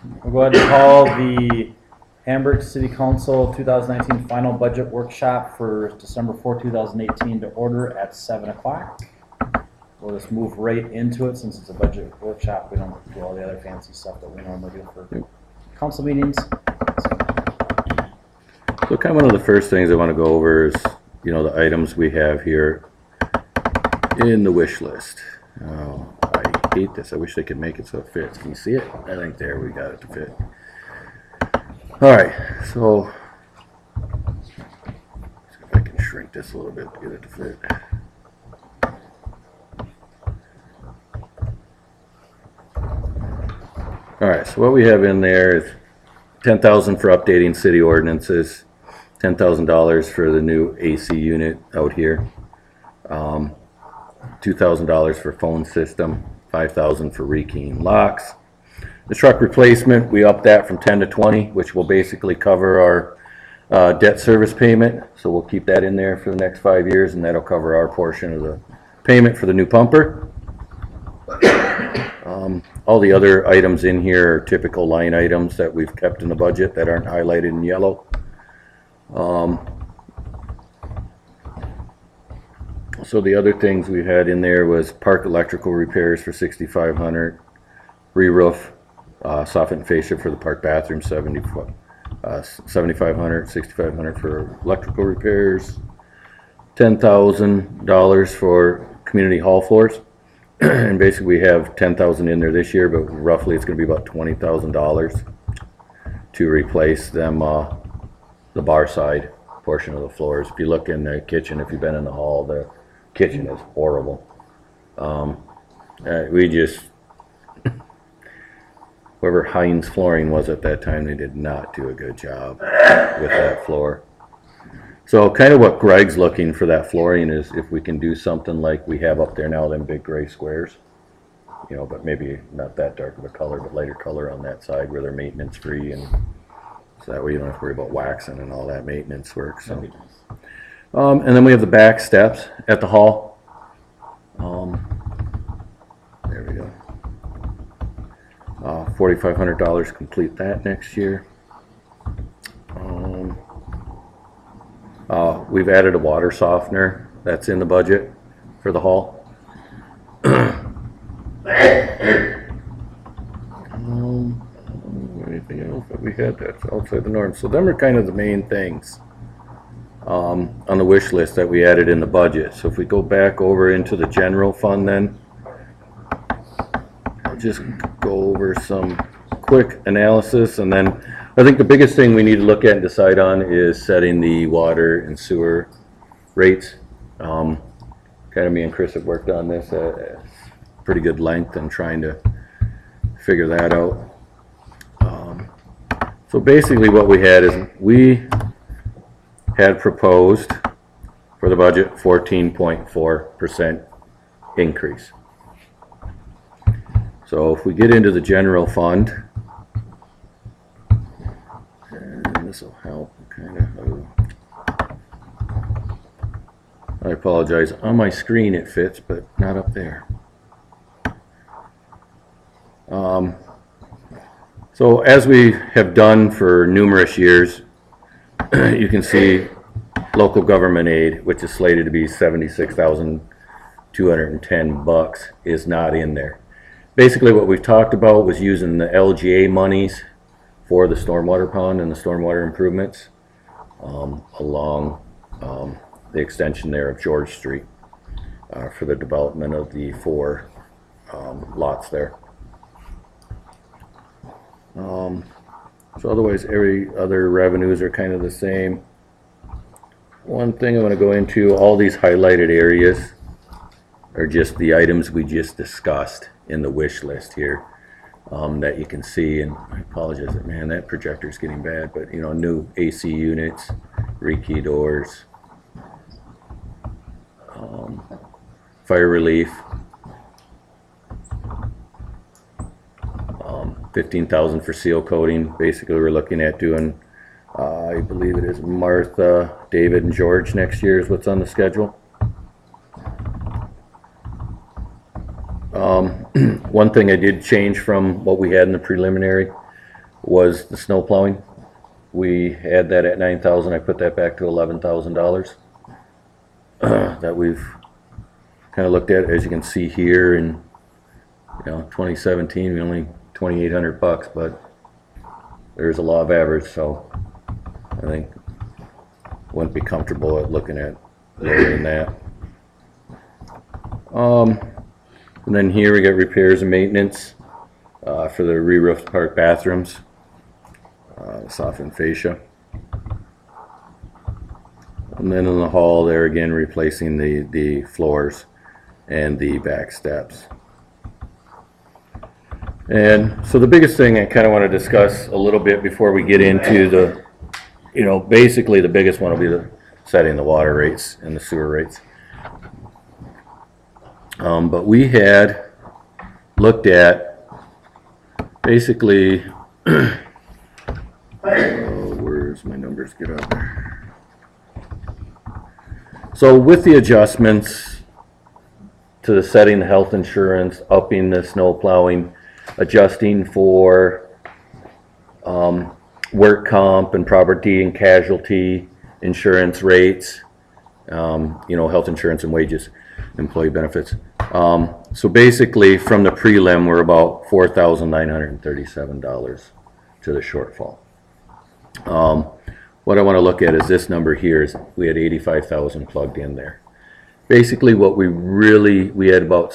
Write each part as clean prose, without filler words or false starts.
We'll go ahead and call the Hamburg City Council 2019 final budget workshop for December 4, 2018 to order at 7 o'clock. We'll just move right into it since it's a budget workshop. We don't do all the other fancy stuff that we normally do for council meetings. So kind of one of the first things I want to go over is, you know, the items we have here in the wish list. Oh, I hate this. I wish they could make it so it fits. Can you see it? I think there we got it to fit. All right, so see if I can shrink this a little bit to get it to fit. All right, so what we have in there is $10,000 for updating city ordinances, $10,000 for the new AC unit out here, $2,000 for phone system, $5,000 for rekeying locks. The truck replacement, we upped that from 10 to 20, which will basically cover our debt service payment. So we'll keep that in there for the next 5 years, and that'll cover our portion of the payment for the new pumper. All the other items in here are typical line items that we've kept in the budget that aren't highlighted in yellow. So the other things we had in there was park electrical repairs for $6,500, re-roof, soffit and fascia for the park bathroom, $7,500, $6,500 for electrical repairs, $10,000 for community hall floors. And basically we have $10,000 in there this year, but roughly it's going to be about $20,000 to replace them, the bar side portion of the floors. If you look in the kitchen, if you've been in the hall, the kitchen is horrible. We just, whoever Heinz Flooring was at that time, they did not do a good job with that floor. So kind of what Greg's looking for that flooring is if we can do something like we have up there now, them big gray squares, you know, but maybe not that dark of a color, but lighter color on that side where they're maintenance free, and so that way you don't have to worry about waxing and all that maintenance work. So, and then we have the back steps at the hall. There we go. $4,500 complete that next year. We've added a water softener that's in the budget for the hall. Anything else that we had that's outside the norm? So them are kind of the main things on the wish list that we added in the budget. So if we go back over into the general fund, then I'll just go over some quick analysis, and then I think the biggest thing we need to look at and decide on is setting the water and sewer rates. Kind of me and Chris have worked on this at pretty good length and trying to figure that out. So basically what we had is we had proposed for the budget 14.4% increase. So if we get into the general fund, this will help kind of. I apologize, on my screen it fits, but not up there. So as we have done for numerous years, you can see local government aid, which is slated to be $76,210, is not in there. Basically what we've talked about was using the LGA monies for the stormwater pond and the stormwater improvements along the extension there of George Street for the development of the 4 lots there. So otherwise every other revenues are kind of the same. One thing I want to go into, all these highlighted areas are just the items we just discussed in the wish list here. That you can see, and I apologize, man, that projector's getting bad, but you know, new AC units, rekey doors, fire relief, $15,000 for seal coating. Basically we're looking at doing, I believe it is Martha, David, and George next year is what's on the schedule. One thing I did change from what we had in the preliminary was the snow plowing. We had that at 9,000. I put that back to $11,000 that we've kind of looked at. As you can see here in 2017, we only $2,800, but there's a law of average, so I think wouldn't be comfortable at looking at lower than that. And then here we got repairs and maintenance for the re-roofed park bathrooms, softened fascia. And then in the hall there again, replacing the floors and the back steps. And so the biggest thing I kind of want to discuss a little bit before we get into the, basically the biggest one will be the setting the water rates and the sewer rates. But we had looked at basically, where's my numbers get up there? So with the adjustments to the setting the health insurance, upping the snow plowing, adjusting for work comp and property and casualty insurance rates, health insurance and wages, employee benefits. So basically from the prelim we're about $4,937 to the shortfall. What I want to look at is this number here. Is we had 85,000 plugged in there. Basically what we had about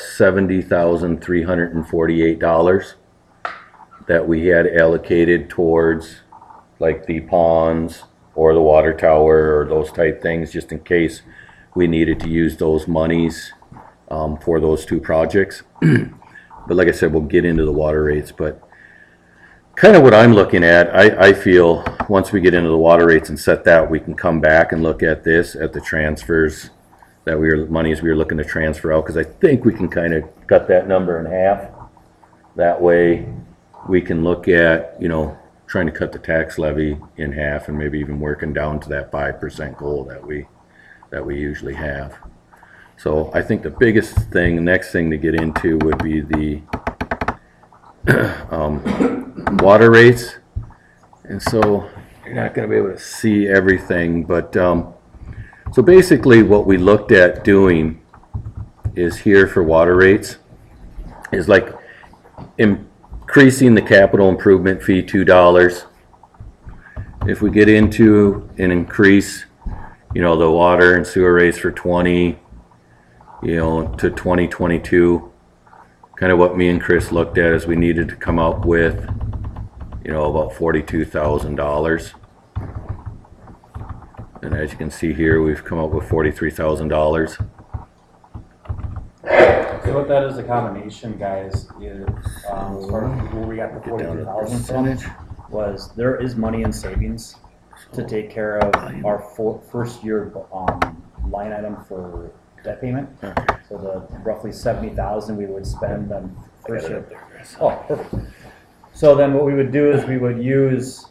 $70,348 that we had allocated towards like the ponds or the water tower or those type things, just in case we needed to use those monies for those two projects. But like I said, we'll get into the water rates, but kind of what I'm looking at, I feel once we get into the water rates and set that, we can come back and look at this, at the transfers that monies we were looking to transfer out, because I think we can kind of cut that number in half. That way we can look at, trying to cut the tax levy in half and maybe even working down to that 5% goal that we usually have. So I think the biggest thing, the next thing to get into would be the water rates. And so you're not going to be able to see everything, but so basically what we looked at doing is here for water rates is like increasing the capital improvement fee $2. If we get into an increase, the water and sewer rates for 20, to 2022, kind of what me and Chris looked at is we needed to come up with, about $42,000. And as you can see here, we've come up with $43,000. So what that is a combination, guys, is as far as where we got the 42,000 from was there is money in savings to take care of our first year line item for debt payment. So the roughly 70,000 we would spend on first year. Oh, perfect. So then what we would do is we would use,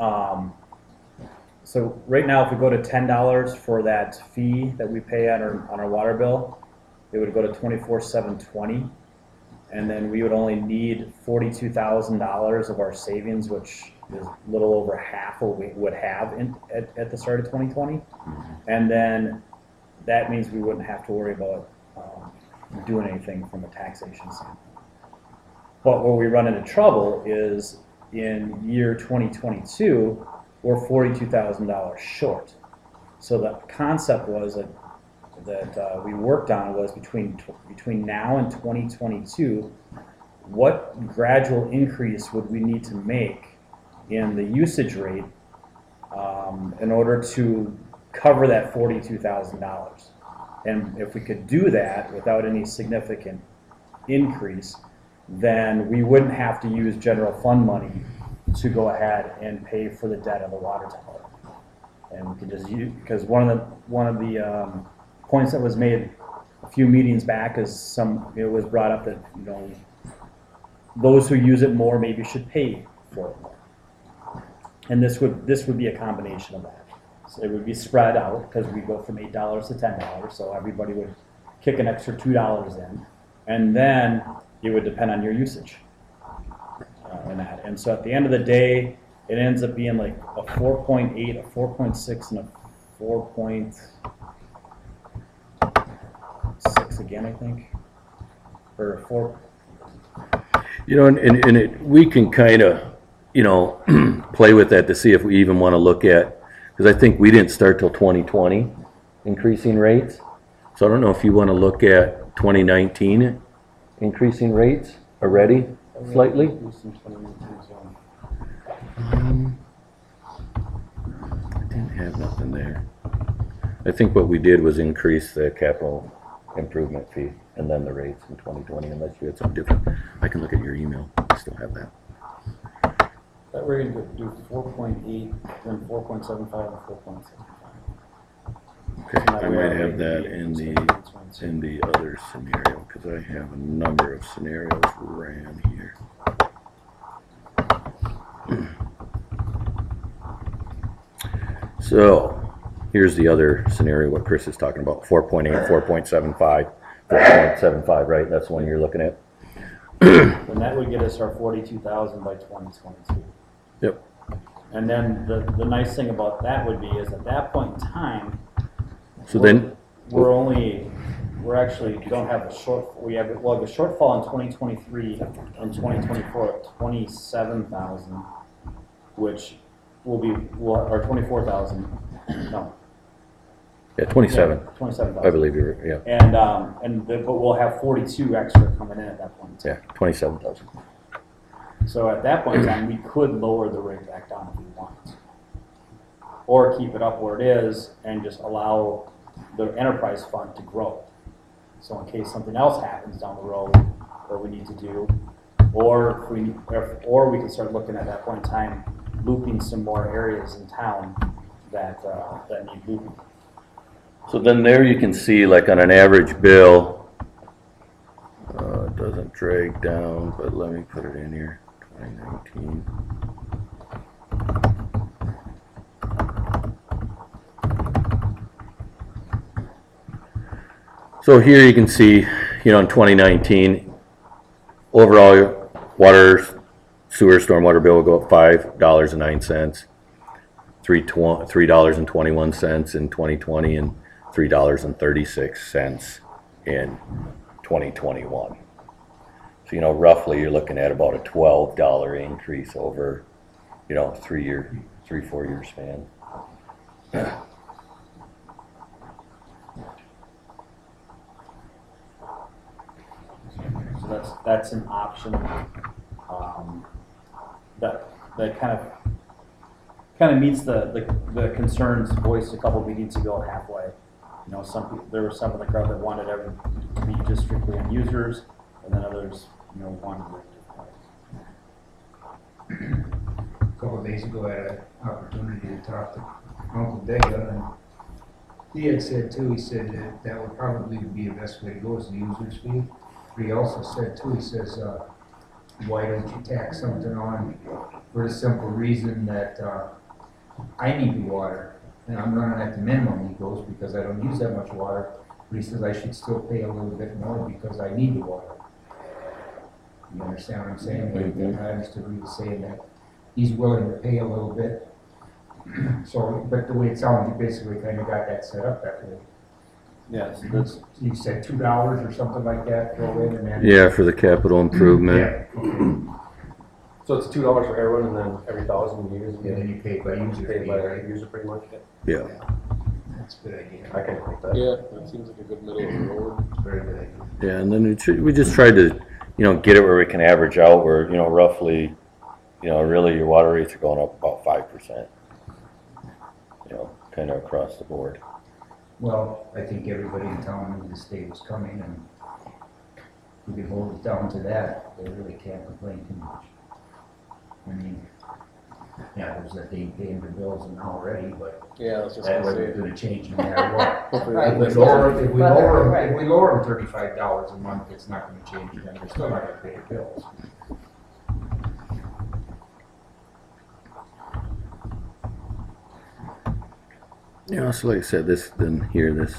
so right now if we go to $10 for that fee that we pay on our water bill, it would go to $24,720, and then we would only need $42,000 of our savings, which is a little over half what we would have at the start of 2020, and then that means we wouldn't have to worry about doing anything from a taxation standpoint. But where we run into trouble is in year 2022, we're $42,000 short. So the concept was that we worked on was between now and 2022, what gradual increase would we need to make in the usage rate in order to cover that $42,000. And if we could do that without any significant increase, then we wouldn't have to use general fund money to go ahead and pay for the debt of the water tower. And we could just use, because one of the points that was made a few meetings back is it was brought up that those who use it more maybe should pay for it more. And this would be a combination of that. So it would be spread out because we go from $8 to $10, so everybody would kick an extra $2 in, and then it would depend on your usage. in that. And so at the end of the day, it ends up being like a 4.8, a 4.6, and a 4.6 again, I think, or a 4. You know, and we can kind of, you know, play with that to see if we even want to look at, because I think we didn't start till 2020 increasing rates. So I don't know if you want to look at 2019 increasing rates already slightly. I didn't have nothing there. I think what we did was increase the capital improvement fee and then the rates in 2020, unless you had some different. I can look at your email. I still have that. That we're going to do 4.8, then 4.75, and 4.75. Okay, I might have that in the other scenario, because I have a number of scenarios ran here. So here's the other scenario, what Chris is talking about, 4.8, 4.75, 4.75, right? That's the one you're looking at? And that would get us our 42,000 by 2022. Yep. And then the nice thing about that would be is at that point in time, So then, we're actually don't have a we'll have a shortfall in 2023 and 2024 of 27,000, which will be, or 24,000, no. yeah, 27, 27,000. I believe you're, yeah. But we'll have 42 extra coming in at that point in time. Yeah, 27,000. So at that point in time, we could lower the rate back down if we want. Or keep it up where it is and just allow the enterprise fund to grow. So in case something else happens down the road, or we need to do, or we can start looking at that point in time, looping some more areas in town that need looping. So then there you can see, like on an average bill, it doesn't drag down, but let me put it in here, 2019. So here you can see, you know, in 2019, overall water, sewer, stormwater bill will go up $5.09, $3.21 in 2020, and $3.36 in 2021. So, you know, roughly you're looking at about a $12 increase over, you know, 4 year span. So that's an option that kind of meets the concerns voiced a couple meetings ago halfway. You know, there were some in the crowd that wanted everything to be just strictly on users, and then others, you know, wanted it. A couple of days ago, I had an opportunity to talk to Uncle Dega, and he had said too, he said that would probably be the best way to go is the user's fee. But he also said too, he says, why don't you tack something on for the simple reason that I need the water, and I'm running at the minimum, he goes, because I don't use that much water. But he says I should still pay a little bit more because I need the water. You understand what I'm saying? Mm-hmm. I understood what he was saying, that he's willing to pay a little bit. So, but the way it sounds, he basically kind of got that set up that way. Yes, that's You said $2 or something like that, throw in, and then. Yeah, for the capital improvement. Yeah, okay. So it's $2 for everyone, and then every 1,000 you use, And then you pay by user pay fee, by right? user pretty much. Yeah. That's a good idea. I can think that. Yeah, that seems like a good middle of the road. Very good idea. Yeah, and then we just tried to, you know, get it where we can average out where, you know, roughly, you know, really your water rates are going up about 5%. You know, kind of across the board. Well, I think everybody in town knew this day was coming, and if we can hold it down to that, they really can't complain too much. I mean, yeah, there's that they paying their bills and already, but Yeah, I was just that gonna wasn't say. gonna change no matter what. Right. If we lower them, if we lower them $35 a month, it's not gonna change, then they're still not gonna pay their bills. Yeah, so like I said, this, then here, this.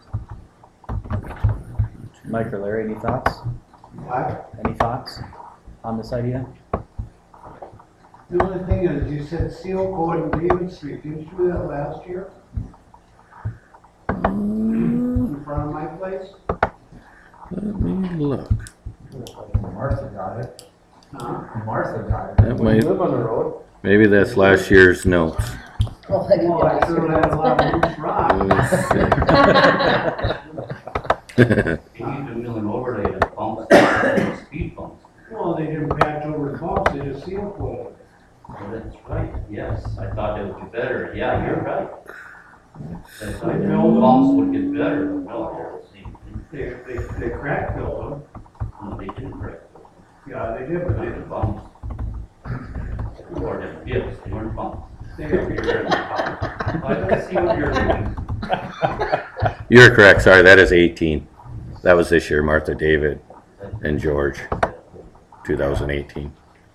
Mike or Larry, any thoughts? Any thoughts? on this idea? The only thing is, you said seal coat and David Street, didn't you do that last year? In front of my place? Let me look. Martha got it. Huh? Martha got it. That When you might, live on the road, maybe that's last year's notes. Well, I sure had a lot of loose rock. Let's They need to mill and overlay the bumps, speed bumps. Well, they didn't patch over the bumps, they just seal coated. Well, that's right, yes, I thought that would be better, yeah, you're right. I thought the bumps would get better, but no, they're the same thing. They crack filled them. No, they didn't correct it. Yeah, they did, but They they, were bumps. Or the dips, they weren't bumps. they, You're in the bumps. I don't see what you're doing. You're correct, sorry, that is 18. That was this year, Martha, David, and George, 2018.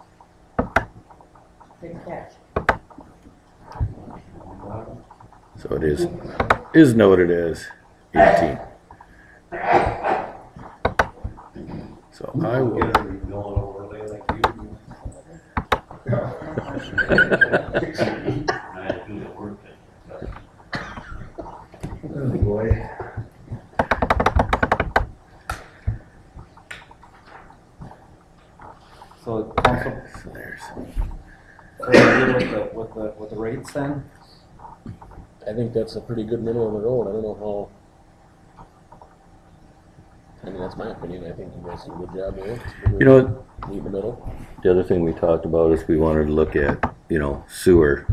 Good catch. So it is noted as 18. So I will, Get a mill and overlay like you do. I had to do the work. Oh, boy. So council, so there's, are you good with the rates then? I think that's a pretty good middle of the road. I don't know how. I mean, that's my opinion. I think you guys do a good job there. you know, Meet in the middle. the other thing we talked about is we wanted to look at, sewer.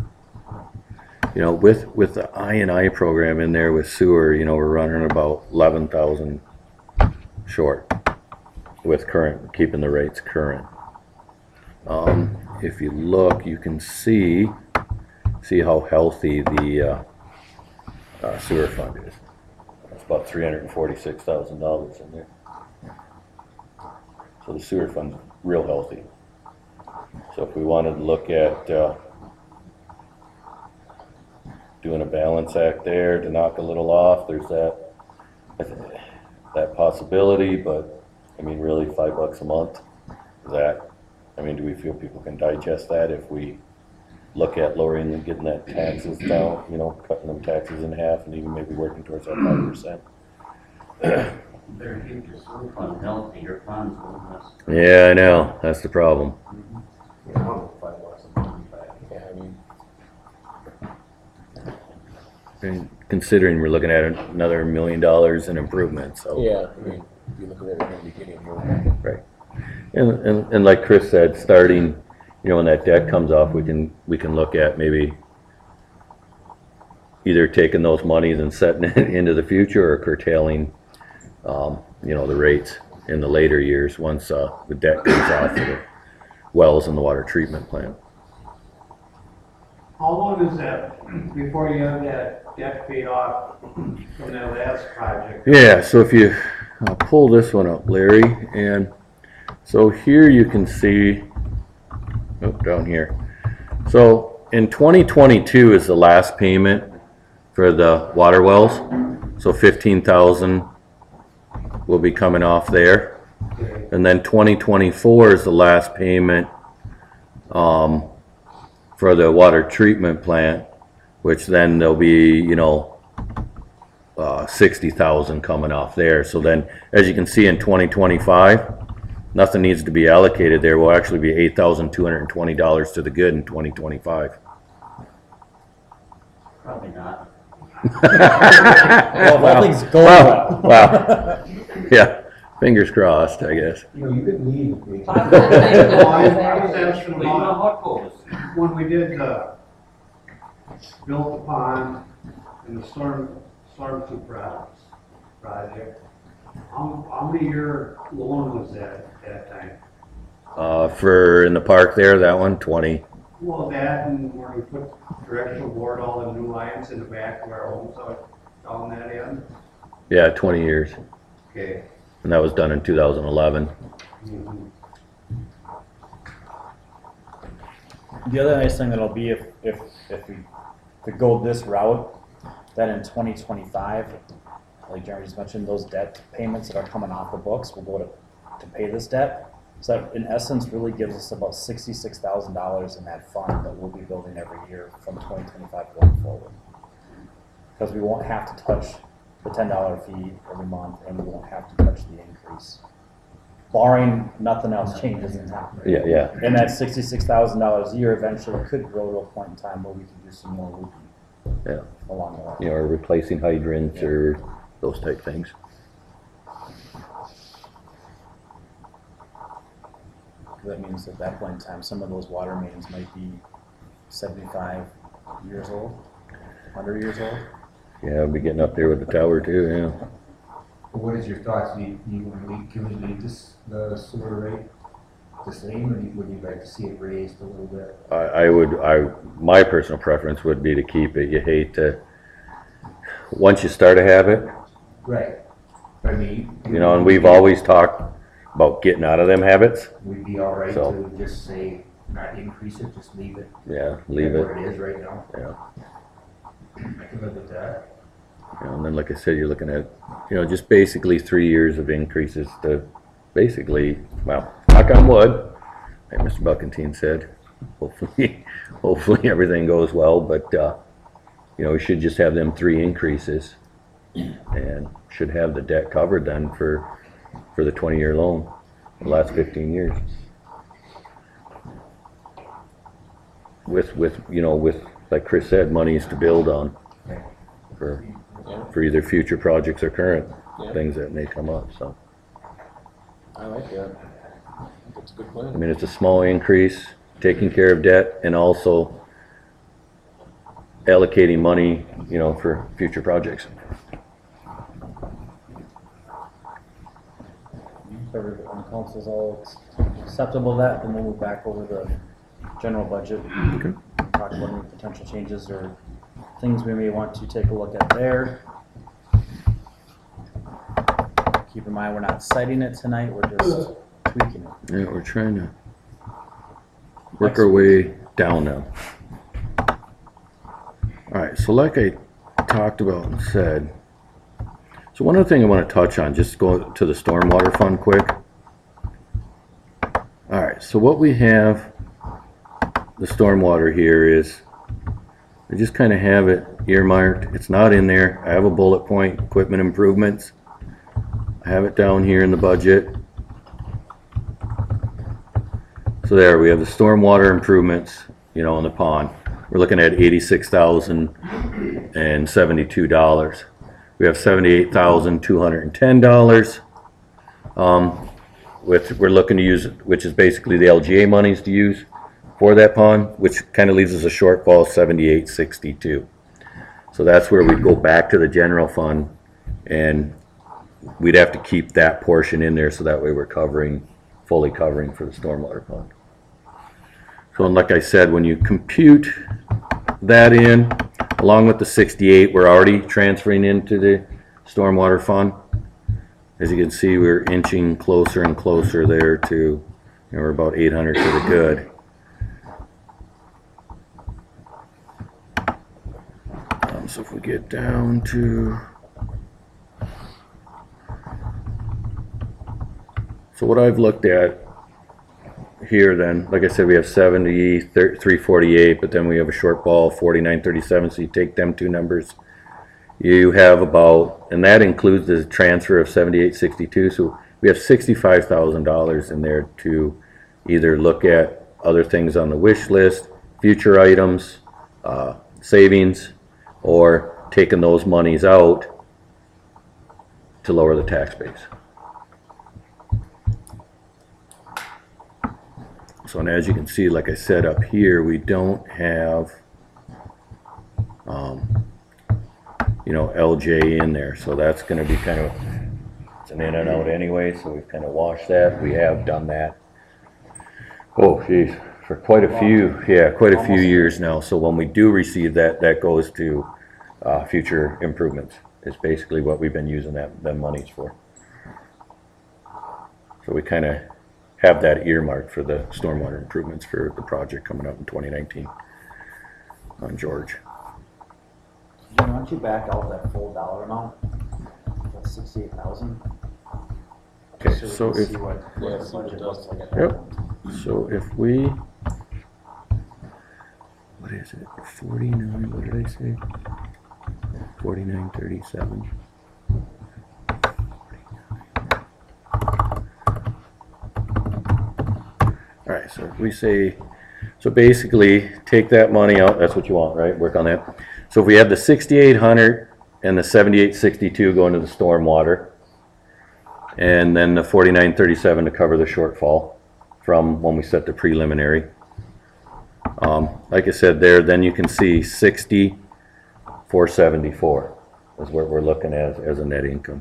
With the I&I program in there with sewer, we're running about 11,000 short with keeping the rates current. If you look, you can see how healthy the sewer fund is. It's about $346,000 in there. So the sewer fund's real healthy. So if we wanted to look at doing a balance act there to knock a little off, there's that possibility, but I mean, really $5 a month, do we feel people can digest that if we look at lowering and getting that taxes down, cutting them taxes in half and even maybe working towards that 5%? You better keep your sewer fund healthy, your funds will mess. Yeah, I know, that's the problem. Yeah, I don't know, $5 a month. Yeah, I mean, And considering we're looking at another $1 million in improvements, so. yeah, I mean, if you look at it in the beginning, you're Right. And like Chris said, starting, when that debt comes off, we can look at maybe either taking those monies and setting it into the future or curtailing, the rates in the later years once the debt comes off for the wells and the water treatment plant. how long is that before you have that debt paid off from that last project? Yeah, so if you pull this one up, Larry, and so here you can see, down here. So in 2022 is the last payment for the water wells. So 15,000 will be coming off there. And then 2024 is the last payment for the water treatment plant, which then there'll be, 60,000 coming off there. So then, as you can see in 2025, nothing needs to be allocated there. Will actually be $8,220 to the good in 2025. Probably not. Well, that thing's going well. Wow. Yeah, fingers crossed, I guess. You could leave. Well, I was asking Well, you know about how it goes. when we did built the pond and the storm sewer project. How many year loan was that at that time? For in the park there, that one, 20. Well, that and where we put directional board, all the new lines in the back of our homes out down that end. Yeah, 20 years. Okay. And that was done in 2011. Mhm. The other nice thing that'll be if we could go this route, that in 2025, like Jeremy just mentioned, those debt payments that are coming off the books will go to pay this debt. So that in essence really gives us about $66,000 in that fund that we'll be building every year from 2025 going forward. Because we won't have to touch the $10 fee every month, and we won't have to touch the increase. Barring nothing else changes in town. Yeah. And that $66,000 a year eventually could grow to a point in time where we can do some more looping. Yeah. Along the way. You know, or replacing hydrants or those type things. That means at that point in time, some of those water mains might be 75 years old, 100 years old. Yeah, I'll be getting up there with the tower too, yeah. What is your thoughts? Do you want to leave, can we leave this, the sewer rate the same, or would you like to see it raised a little bit? My personal preference would be to keep it. You hate to, once you start a habit, Right. I mean. you know, and we've always talked about getting out of them habits. We'd be all right So- to just say, not increase it, just leave it. Yeah, leave Where it. it is right now. Yeah. I can live with that. You know, and then like I said, you're looking at, you know, just basically 3 years of increases to basically, well, knock on wood, like Mr. Buckentine said, hopefully everything goes well, but, you know, we should just have them 3 increases and should have the debt covered then for the 20-year loan, the last 15 years. With, you know, with, like Chris said, monies to build on for either future projects or current Yeah. things that may come up, so. I like that. That's a good I plan. mean, it's a small increase, taking care of debt and also allocating money, you know, for future projects. If everyone council's all acceptable to that, then we'll move back over the general budget. Talk about any potential changes or things we may want to take a look at there. Keep in mind, we're not citing it tonight, we're just tweaking it. Yeah, we're trying to work our way down now. Alright, so like I talked about and said, so one other thing I want to touch on, just go to the stormwater fund quick. Alright, so what we have, the stormwater here is, I just kind of have it earmarked. It's not in there. I have a bullet point, equipment improvements. I have it down here in the budget. So there, we have the stormwater improvements, you know, on the pond. We're looking at $86,072. We have $78,210. We're looking to use, which is basically the LGA monies to use for that pond, which kind of leaves us a shortfall of $78,62. So that's where we'd go back to the general fund, and we'd have to keep that portion in there so that way we're fully covering for the stormwater fund. So like I said, when you compute that in, along with the 68, we're already transferring into the stormwater fund. As you can see, we're inching closer and closer there to, you know, we're about 800 to the good. So if we get down to, so what I've looked at here then, like I said, we have 348, but then we have a shortfall 4937, so you take them 2 numbers, you have about, and that includes the transfer of 7862, so we have $65,000 in there to either look at other things on the wish list, future items, savings, or taking those monies out to lower the tax base. So, and as you can see, like I said up here, we don't have, you know, LJ in there. So that's going to be kind of, it's an in and out anyway. So we've kind of washed that. We have done that. Oh, geez, for quite a few years now. So when we do receive that, that goes to future improvements. It's basically what we've been using them monies for. So we kind of have that earmarked for the stormwater improvements for the project coming up in 2019 on George. Why don't you back out that full dollar amount? That's 68,000. Okay, we so can if, see what Yeah, the see what budget it looks does. like. yep, so if we, what is it, 49, what did I say? 4937. All right, so if we say, so basically, take that money out, that's what you want, right? Work on that. So if we have the 6,800 and the 7,862 going to the stormwater, and then the 4937 to cover the shortfall from when we set the preliminary. Like I said there, then you can see 60,474 is what we're looking at as a net income.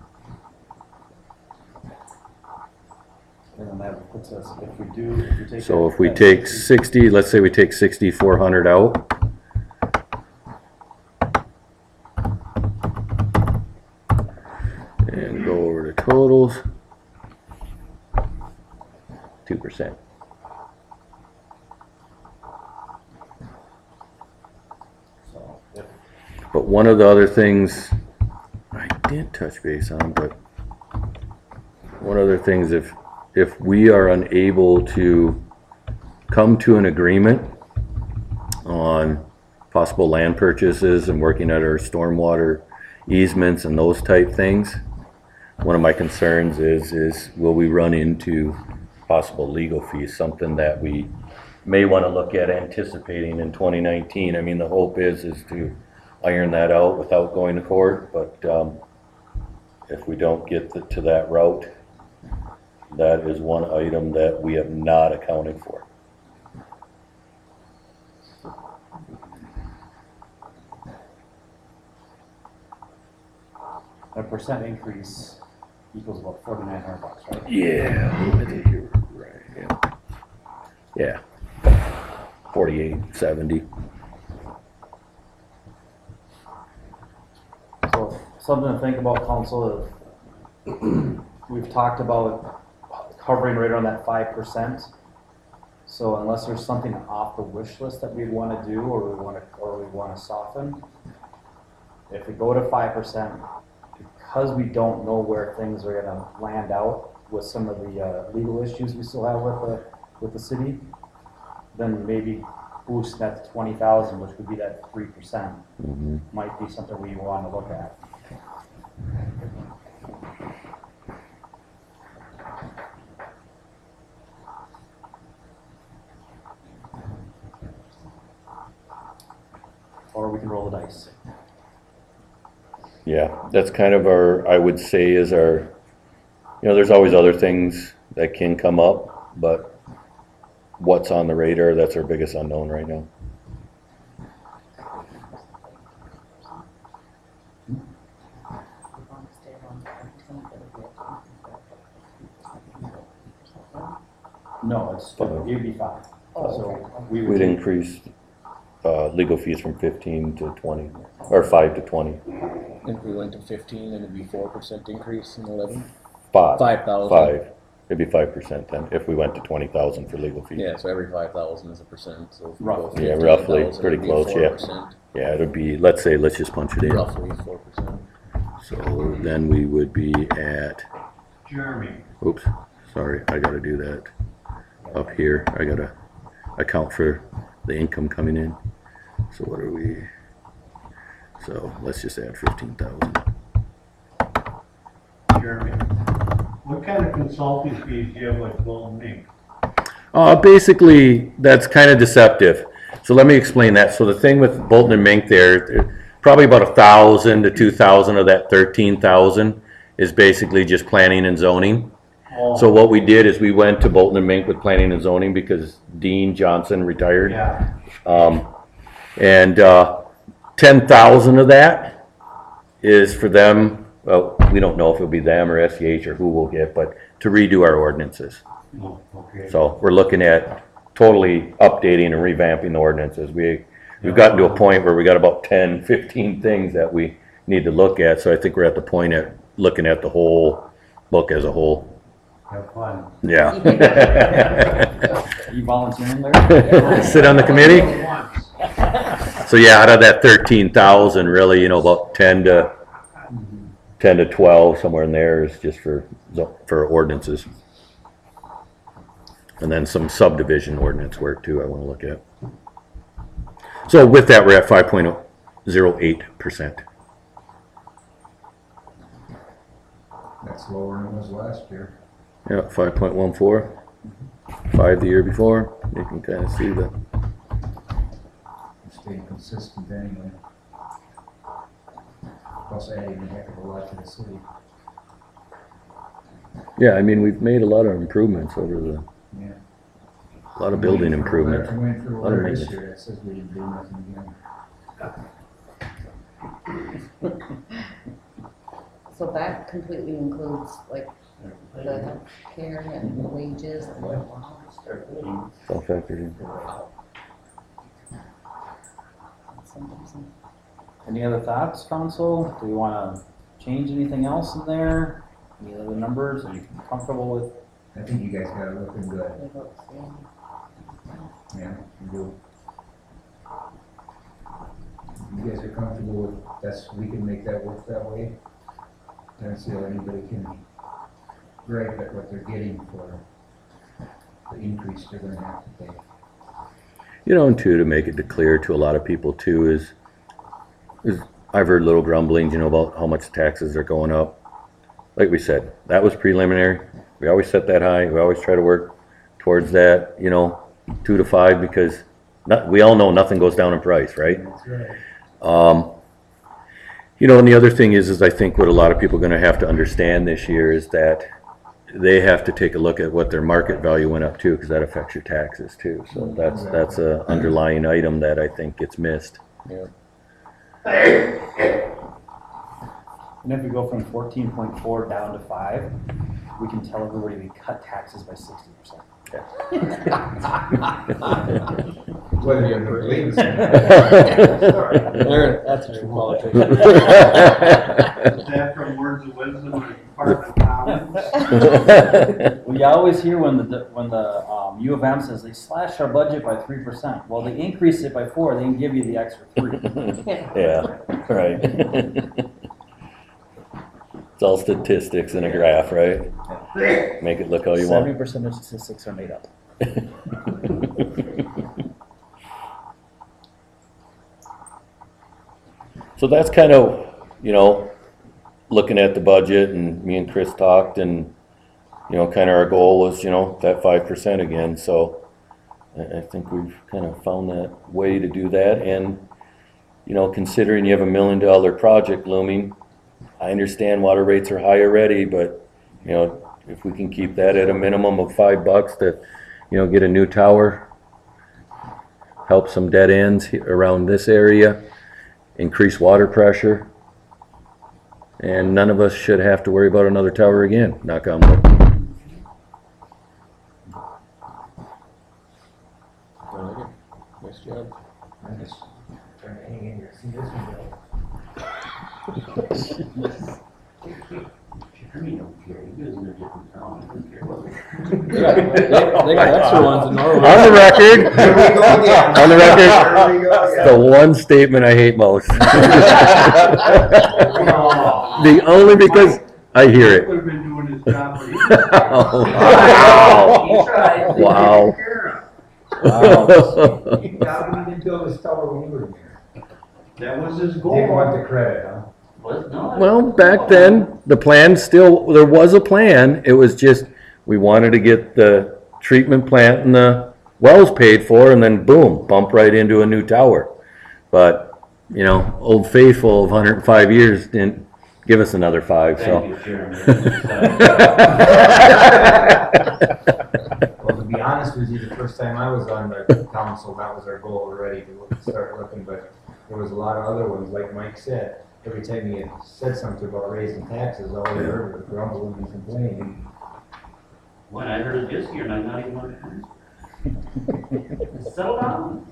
And then that puts us, if we take. So that- if we that take 60, let's say we take 6,400 out. And go over to totals. 2%. So, if But one of the other things I did touch base on, but one of the things, if we are unable to come to an agreement on possible land purchases and working at our stormwater easements and those type things, one of my concerns is will we run into possible legal fees, something that we may want to look at anticipating in 2019. I mean, the hope is to iron that out without going to court, but if we don't get to that route, that is one item that we have not accounted for. a percent increase equals about $4,900, right? Yeah, I think you're right, yeah. Yeah, 4870. So something to think about, council, we've talked about covering right around that 5%. So unless there's something off the wish list that we'd want to do, or we want to soften, if we go to 5%, because we don't know where things are going to land out with some of the legal issues we still have with the city, then maybe boost that to 20,000, which would be that 3%, might be something we want to look at. Or we can roll the dice. Yeah, that's kind of our, I would say is our, there's always other things that can come up, but what's on the radar, that's our biggest unknown right now. No, it'd be 5. So we would We'd take- increase legal fees from 15 to 20, or 5 to 20. If we went to 15, then it'd be 4% increase in 11. 5. 5,000. 5. It'd be 5% then, if we went to 20,000 for legal fees. Yeah, so every 5,000 is a percent. So if we go Roughly. Yeah, roughly, 15,000, pretty it'd be close, yeah. 4%. Yeah, it'd be, let's just punch it in. Roughly 4%. So then we would be at, Jeremy, oops, sorry, I gotta do that up here. I gotta account for the income coming in. So what are we? So let's just add 15,000. Jeremy, what kind of consulting fees do you have with Bolton Mink? Basically, that's kind of deceptive. So let me explain that. So the thing with Bolton and Mink there, probably about 1,000 to 2,000 of that 13,000 is basically just planning and zoning. So what we did is we went to Bolton and Mink with planning and zoning because Dean Johnson retired. Yeah, And 10,000 of that is for them, well, we don't know if it'll be them or SEH or who we'll get, but to redo our ordinances. oh, okay. So we're looking at totally updating and revamping the ordinances. We've gotten to a point where we got about 10, 15 things that we need to look at. So I think we're at the point at looking at the whole book as a whole. Have fun. Yeah. Are you volunteering there? Sit on the committee? So yeah, out of that 13,000, really, about 10 to 12, somewhere in there is just for for ordinances. And then some subdivision ordinance work too I want to look at. So with that, we're at 5.08%. That's lower than it was last year. Yeah, 5.14. 5 the year before. You can kind of see the. Staying consistent anyway. Plus adding a heck of a lot to the city. Yeah, I mean, we've made a lot of improvements over the. Yeah. A lot of building improvements. I went through a Lot of letter this maintenance. year that says we didn't do nothing again. So that completely includes like the health care and the wages and the It's all factored in. Any other thoughts, council? Do we wanna change anything else in there? Any other numbers? Are you comfortable with? I think you guys got it looking good. Yeah, you do. You guys are comfortable with, we can make that work that way? I don't see how anybody can gripe at what they're getting for the increase they're gonna have to pay. You know, and too, to make it clear to a lot of people too is I've heard little grumblings, you know, about how much taxes are going up. Like we said, that was preliminary. We always set that high. We always try to work towards that, you know, 2 to 5 because we all know nothing goes down in price, right? That's right. You know, and the other thing is I think what a lot of people are going to have to understand this year is that they have to take a look at what their market value went up to because that affects your taxes too. So that's a underlying item that I think gets missed. Yeah. And if we go from 14.4 down to 5, we can tell everybody we cut taxes by 60%. Whether you believe it or Aaron, that's a true politician. Is that from words of wisdom or Department of Commerce? We always hear when the U of M says they slashed our budget by 3%. Well, they increased it by 4. They can give you the extra 3. Yeah, right. It's all statistics in a graph, right? Make it look how you want. 70% of statistics are made up. So that's kind of, you know, looking at the budget, and me and Chris talked, and, you know, kind of our goal was, you know, that 5% again. So I think we've kind of found that way to do that. And, you know, considering you have $1 million project looming, I understand water rates are high already, but, you know, if we can keep that at a minimum of $5 to, you know, get a new tower, help some dead ends around this area, increase water pressure, and none of us should have to worry about another tower again, knock on wood. I like it. Nice job. I'm just trying to hang in here, see this one go. I mean, don't care, you guys in a different town, I don't care what. They got extra ones in Norway. On the record, Here we go again. on the record, Here we go again. the one statement I hate most. The only because I hear it. Would have been doing his job, but he Oh, He tried. wow. He didn't even build his tower when you were here. that was his Didn't want goal. the credit, huh? What? No, I- Well, back then, the plan there was a plan. It was just, we wanted to get the treatment plant and the wells paid for, and then boom, bump right into a new tower. But, you know, Old Faithful of 105 years didn't give us another 5, Thank so. you, Chairman. Well, to be honest with you, the first time I was on the council, that was our goal already, to start looking, but there was a lot of other ones, like Mike said. Every time you said something about raising taxes, all you heard was grumbling and complaining. When I heard it this year, and I'm not even on the settle down.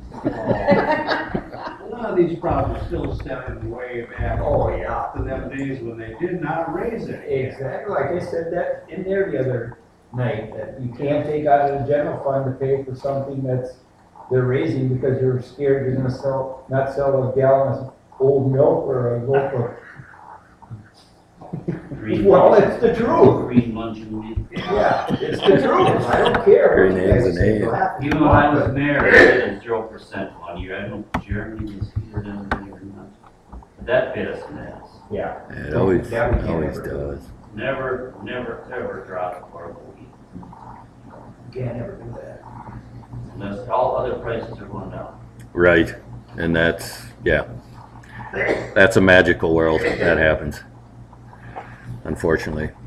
A lot of these problems still stemming way back Oh, yeah. to them days when they did not raise it. Exactly, like I said that in there the other night, that you can't take out of the general fund to pay for something they're raising because you're scared you're gonna not sell a gallon of old milk or a loaf of green. Well, it's the truth. Green munching meat. Yeah, it's the truth. I don't care. Green what you eggs guys and say. eggs. You'll have to Even do when I it, was but- mayor, I did a 0% one year. I don't know if Jeremy was here then or not. But that bit us in the ass. Yeah. It always, That we can't always ever do. does. Never, ever drop a portable heat. You can't ever do that. Unless all other prices are going down. Right, and that's, yeah. That's a magical world, that happens. Unfortunately.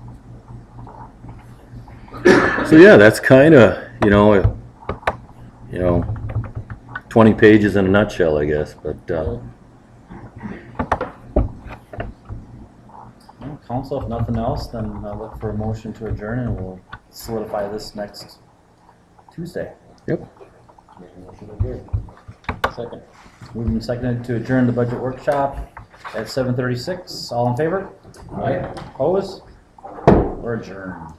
So yeah, that's kinda, 20 pages in a nutshell, I guess, but, Well, Council, if nothing else, then I'll look for a motion to adjourn and we'll solidify this next Tuesday. Second. Moved and seconded to adjourn the budget workshop at 7:36. All in favor? Aye. Opposed? We're adjourned.